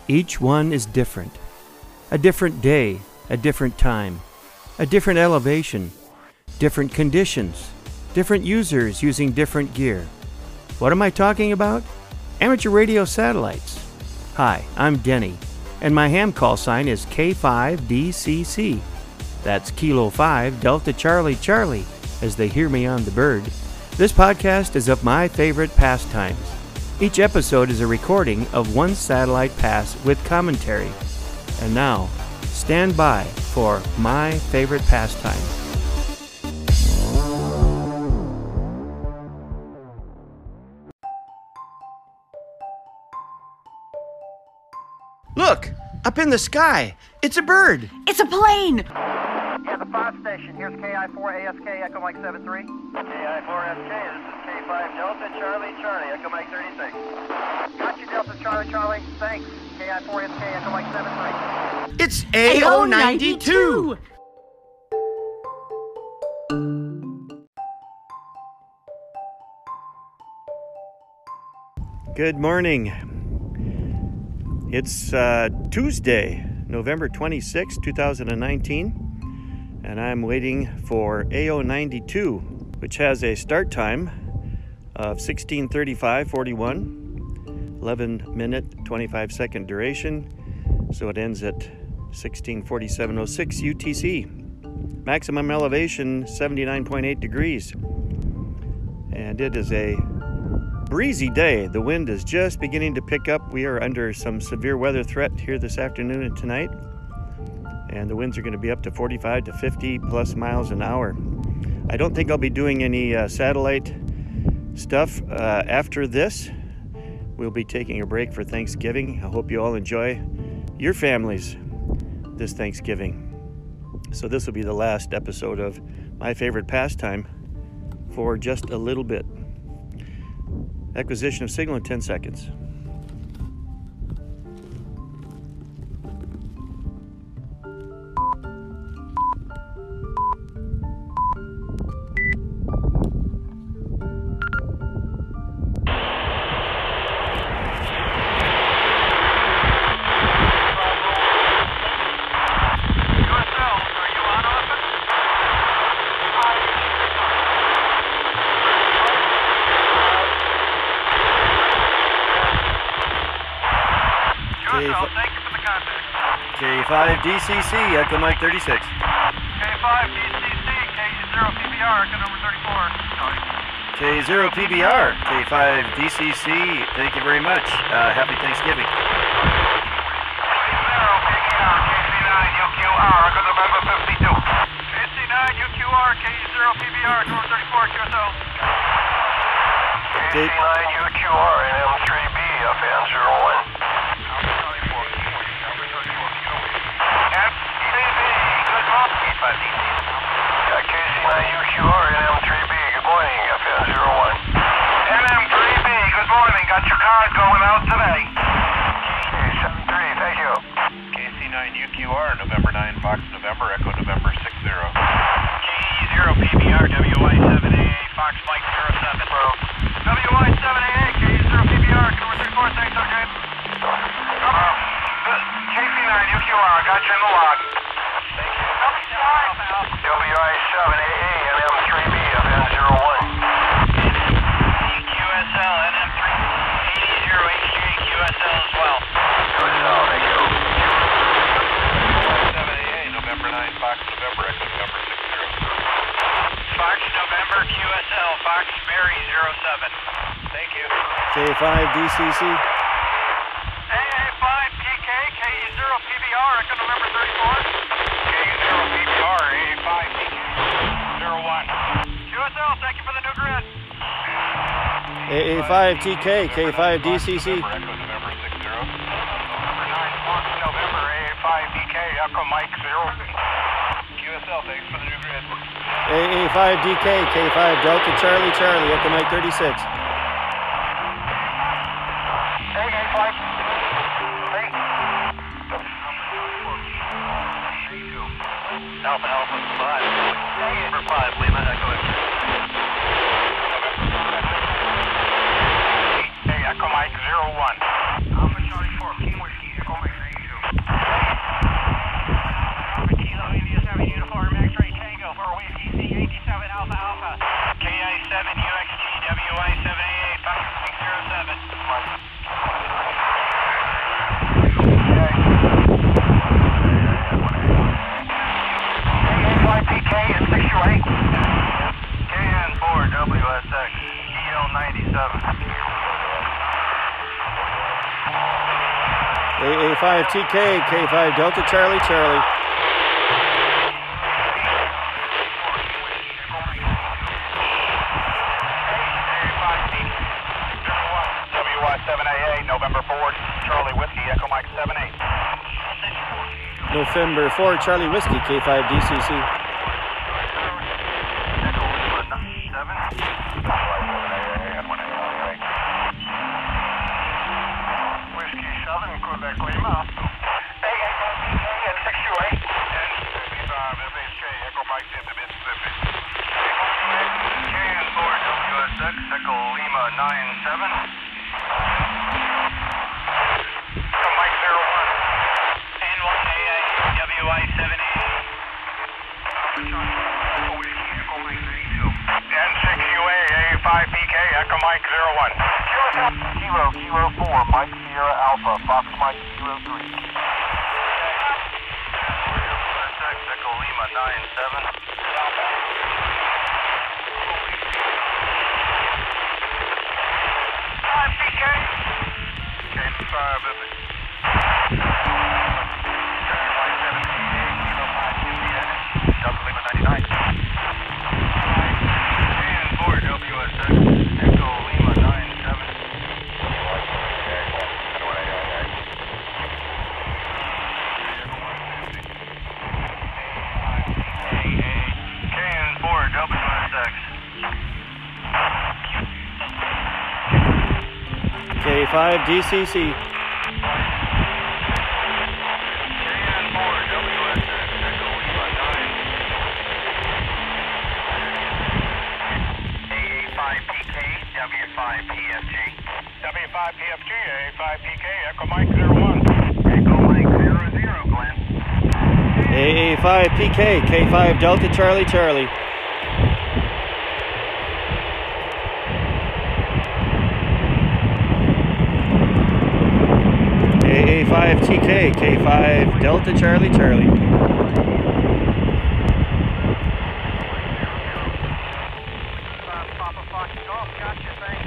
Each one is different. A different day, a different time, a different elevation, different conditions, different users using different gear. What am I talking about? Amateur radio satellites. Hi, I'm Denny, and my ham call sign is K5DCC. That's Kilo 5 Delta Charlie Charlie, as they hear me on the bird. This podcast is of my favorite pastimes. Each episode is a recording of one satellite pass with commentary. And now, stand by for my favorite pastime. Look! Up in the sky! It's a bird! It's a plane! Yeah, the 5 station. Here's KI4ASK, Echo Mike 73. KI4SK, this is K5 Delta Charlie Charlie, Echo Mike 36. Got you, Delta Charlie Charlie. Thanks. KI4SK, Echo Mike 73. It's AO92! Good morning. It's Tuesday, November 26, 2019. And I'm waiting for AO92, which has a start time of 16:35:41, 11-minute, 25-second duration, so it ends at 16:47:06 UTC. Maximum elevation 79.8 degrees, and it is a breezy day. The wind is just beginning to pick up. We are under some severe weather threat here this afternoon and tonight. And the winds are going to be up to 45 to 50 plus miles an hour. I don't think I'll be doing any satellite stuff after this. We'll be taking a break for Thanksgiving. I hope you all enjoy your families this Thanksgiving. So this will be the last episode of my favorite pastime for just a little bit. Acquisition of signal in 10 seconds. K5DCC, Echo Mike 36. K5DCC, K0PBR, Echo number 34. K0PBR, K5DCC, thank you very much. Happy Thanksgiving. KC9UQR, Echo November 52. KC9UQR, K0PBR, Echo number 34, QSL. KC9UQR, M3B, FN01. KC9UQR and M3B, good morning, FN01. NM3B, good morning, got your card going out today. K73, thank you. KC9UQR, November 9, Fox November, Echo November 60. K0PBR, WY7AA, Fox Mike 07. WY7AA, K0PBR, Echo number 34, thanks, okay. KC9UQR, got you in the log. WI7AA and M3B of N01. QSL and M380HJ QSL as well. QSL, thank you. WI7AA, November 9, Fox November, Echo November 60. Fox November QSL, Fox Mary 07. Thank you. K5DCC. AA5TK, K0PBR, Echo November 34. K0PBR, AA5TK, 01. QSL, thank you for the new grid. AA5TK, K5DCC. Echo November 60. November 9, Fox November, AA5TK, Echo Mike 0. QSL, thanks for the new grid. AA5DK, K5 Delta Charlie Charlie, Echo Mike 36. AA5. Alpha Alpha 5. Number 5, Lima Echo. Hey, Echo Mike 01. Alpha Charlie 4, King Whiskey, Echo Mike AA5TK, K5 Delta Charlie Charlie. WY7AA, November 4, Charlie Whiskey, Echo Mike 78. November 4, Charlie Whiskey, K5 DCC. Whiskey 7, Quebec Lima. AA5PK and 628. And 75 FHK, Echo Mike into Mississippi. KN4 WSX, Echo Lima 97. Echo Mike 01. N1AA, WY7A. N6UA, AA5PK, Echo Mike 01. Kilo 4, Mike Sierra Alpha, Fox Mike 03. Echo Lima 97. PK. K5 Delta Lima 99. KN4 WSX, Echo Lima 97. KN4 WSX. K5 DCC. W5PFG, AA5PK, Echo Mike 01. Echo Mike 00, Glenn. AA5PK, K5 Delta Charlie Charlie. AA5TK, K5 Delta Charlie Charlie. Papa Fox Golf, gotcha, thanks.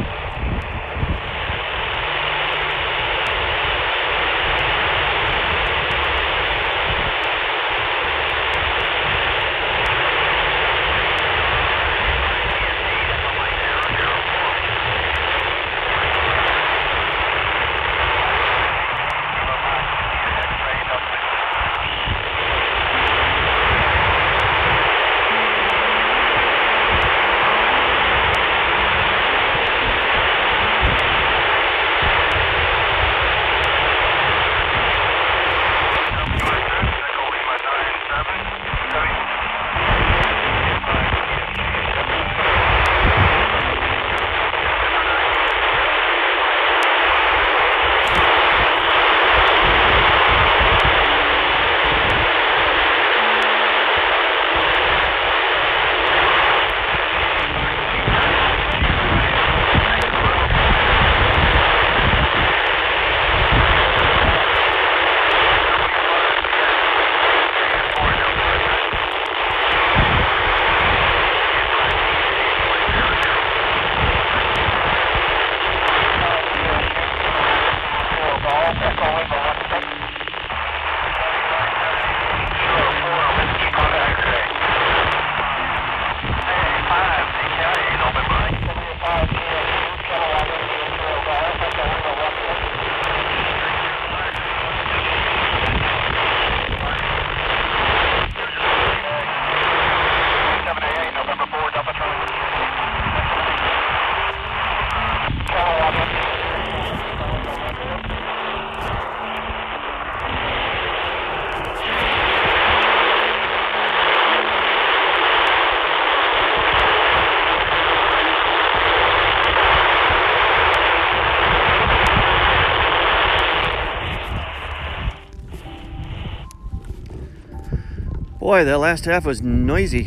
Boy, that last half was noisy.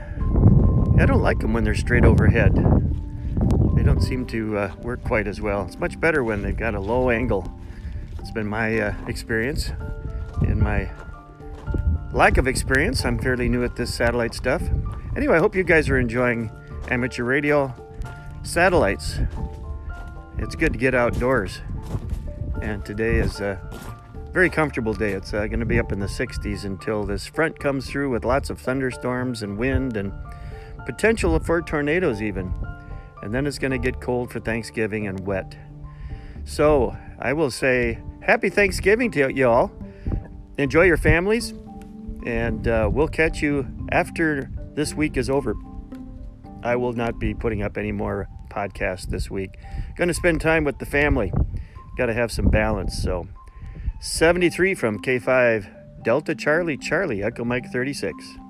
I don't like them when they're straight overhead. They don't seem to work quite as well. It's much better when they've got a low angle. It's been my experience. In my lack of experience, I'm fairly new at this satellite stuff. Anyway, I hope you guys are enjoying amateur radio satellites. It's good to get outdoors. And today is a very comfortable day. It's going to be up in the 60s until this front comes through with lots of thunderstorms and wind and potential for tornadoes even. And then it's going to get cold for Thanksgiving and wet. So I will say happy Thanksgiving to y'all. Enjoy your families, and we'll catch you after this week is over. I will not be putting up any more podcasts this week. Going to spend time with the family. Got to have some balance. So 73 from K5 Delta Charlie Charlie Echo Mike 36.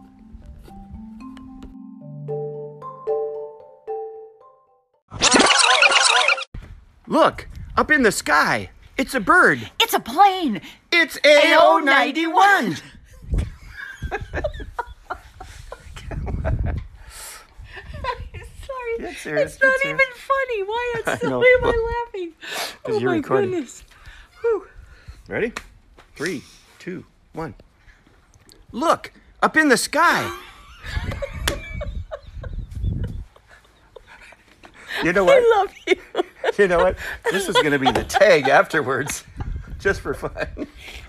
Look, up in the sky. It's a bird. It's a plane. It's AO91. Sorry. Get serious, It's not get serious. even funny. Why I know. am I laughing? Oh you're my recording. goodness. Whew. Ready? 3, 2, 1. Look, up in the sky. You know what? I love you. You know what? This is going to be the tag afterwards, just for fun.